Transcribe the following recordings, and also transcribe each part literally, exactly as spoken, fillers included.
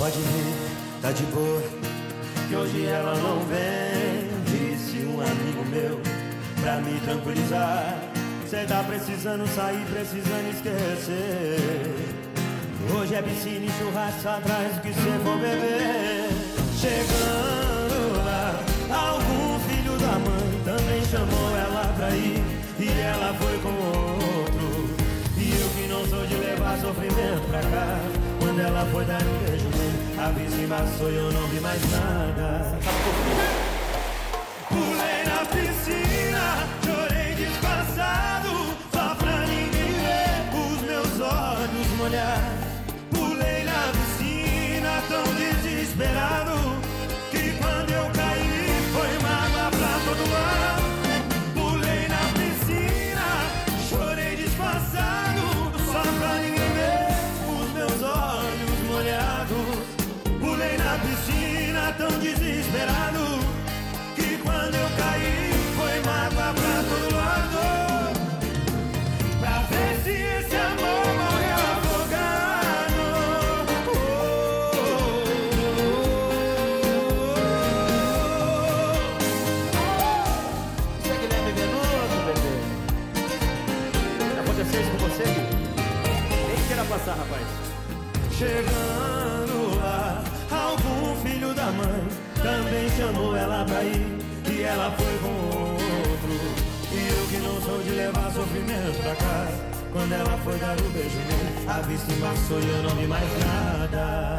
Pode vir, tá de boa, que hoje ela não vem. Disse um amigo meu, pra me tranquilizar: cê tá precisando sair, precisando esquecer. Hoje é piscina e churrasco atrás do que cê for beber. Chegando lá, algum filho da mãe também chamou ela pra ir, e ela foi com outro. E eu que não sou de levar sofrimento pra cá, quando ela foi dar um beijo nele, a vista embaçou e eu não vi mais nada. Pulei na piscina, chorei disfarçado, só pra ninguém ver os meus olhos molhar. Pulei na piscina tão desesperado, que quando eu caí foi mágoa pra todo lado. Pulei na piscina, chorei disfarçado, só pra ninguém ver os meus olhos molhados. Pulei na piscina tão desesperado, que quando eu caí foi mágoa pra todo lado. Pra ver se esse amor morreu afogado. Oh, oh, oh, oh. Você é Guilherme Veloso, bebê? Aconteceu isso com você, Gui? Nem queira passar, rapaz. Chegando lá, algum filho da mãe também chamou ela pra ir, e ela foi com outro. E eu que não sou de levar sofrimento pra casa, quando ela foi dar o beijo nele, a vista embaçou e eu não vi mais nada.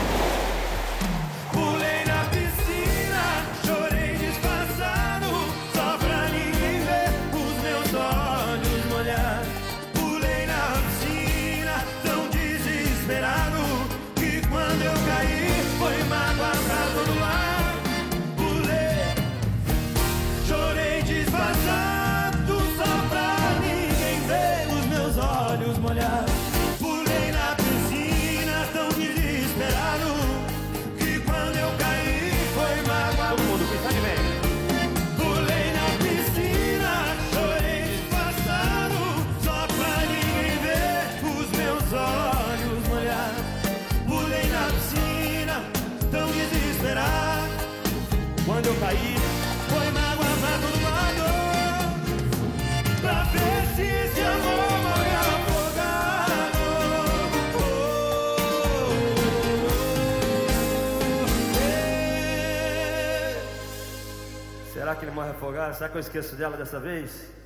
Pulei na piscina, chorei disfarçado, só pra ninguém ver os meus olhos molhar. Pulei na piscina tão desesperado, que quando eu caí foi mágoa pra todo lado. Pulei, chorei disfarçado, só pra ninguém ver os meus olhos molhar. Pulei na piscina tão desesperado, que quando eu caí foi mágoa. Todo mundo pensa de bem. Pulei na piscina, chorei disfarçado, só pra ninguém ver os meus olhos molhar. Pulei na piscina tão desesperado, quando eu caí foi mágoa pra todo lado. Pra ver se esse amor morreu afogado. Oh, oh, oh, oh. Será que ele morre afogado? Será que eu esqueço dela dessa vez?